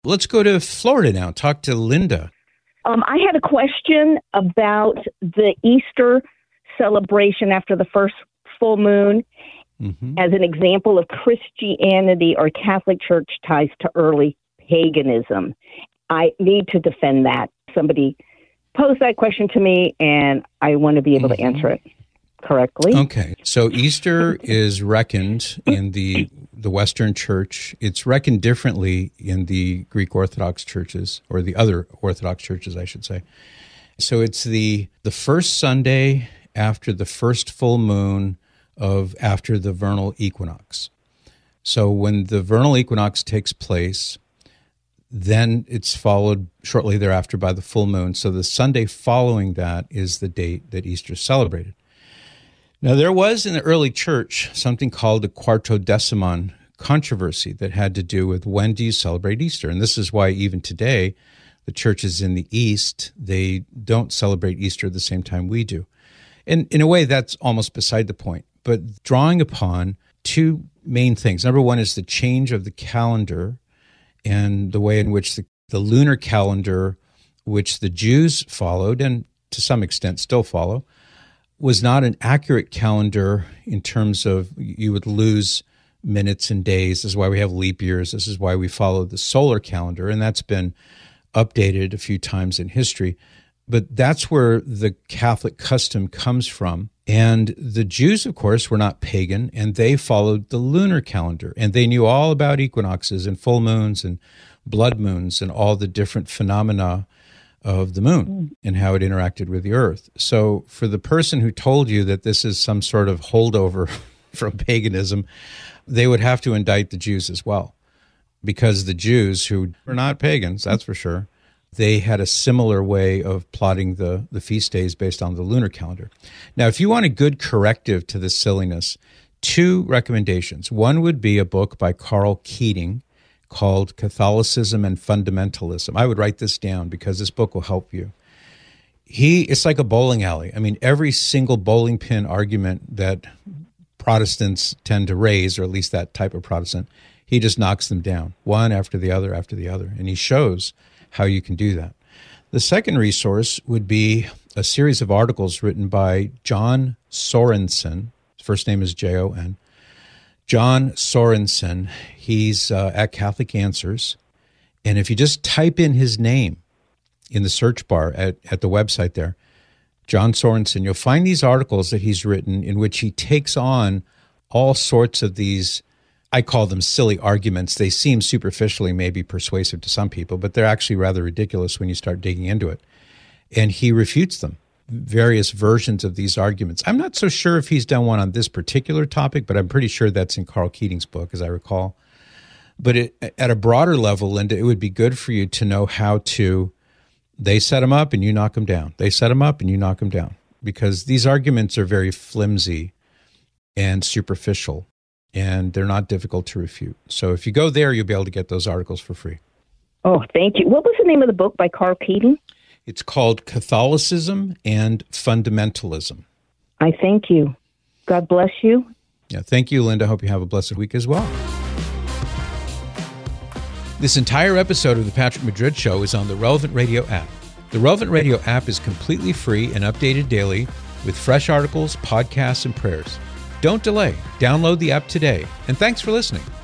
Let's go to Florida now. Talk to Linda. I had a question about the Easter celebration after the first full moon as an example of Christianity or Catholic Church ties to early paganism. I need to defend that. Somebody posed that question to me, and I want to be able to answer it correctly. Okay. So Easter is reckoned in the Western Church. It's reckoned differently in the Greek Orthodox churches, or the other Orthodox churches, I should say. So it's the first Sunday after the first full moon after the vernal equinox. So when the vernal equinox takes place, then it's followed shortly thereafter by the full moon. So the Sunday following that is the date that Easter is celebrated. Now, there was in the early church something called the Quartodeciman controversy that had to do with when do you celebrate Easter? And this is why even today, the churches in the East, they don't celebrate Easter at the same time we do. And in a way, that's almost beside the point. But drawing upon two main things. Number one is the change of the calendar and the way in which the lunar calendar, which the Jews followed and to some extent still follow, was not an accurate calendar in terms of you would lose minutes and days. This is why we have leap years. This is why we follow the solar calendar, and that's been updated a few times in history. But that's where the Catholic custom comes from. And the Jews, of course, were not pagan, and they followed the lunar calendar, and they knew all about equinoxes and full moons and blood moons and all the different phenomena of the moon and how it interacted with the earth. So for the person who told you that this is some sort of holdover from paganism, they would have to indict the Jews as well, because the Jews, who were not pagans, that's for sure, they had a similar way of plotting the feast days based on the lunar calendar. Now, if you want a good corrective to this silliness, two recommendations. One would be a book by Carl Keating called Catholicism and Fundamentalism. I would write this down because this book will help you. It's like a bowling alley. I mean, every single bowling pin argument that Protestants tend to raise, or at least that type of Protestant, he just knocks them down, one after the other, and he shows how you can do that. The second resource would be a series of articles written by John Sorensen. His first name is Jon. John Sorensen. He's at Catholic Answers. And if you just type in his name in the search bar at the website there, John Sorensen, you'll find these articles that he's written in which he takes on all sorts of these, I call them silly arguments. They seem superficially maybe persuasive to some people, but they're actually rather ridiculous when you start digging into it. And he refutes them, various versions of these arguments. I'm not so sure if he's done one on this particular topic, but I'm pretty sure that's in Carl Keating's book, as I recall. But at a broader level, Linda, it would be good for you to know how to, they set them up and you knock them down. They set them up and you knock them down. Because these arguments are very flimsy and superficial, and they're not difficult to refute. So if you go there, you'll be able to get those articles for free. Oh, thank you. What was the name of the book by Carl Keating? It's called Catholicism and Fundamentalism. I thank you. God bless you. Yeah, thank you, Linda. Hope you have a blessed week as well. This entire episode of The Patrick Madrid Show is on the Relevant Radio app. The Relevant Radio app is completely free and updated daily with fresh articles, podcasts, and prayers. Don't delay. Download the app today. And thanks for listening.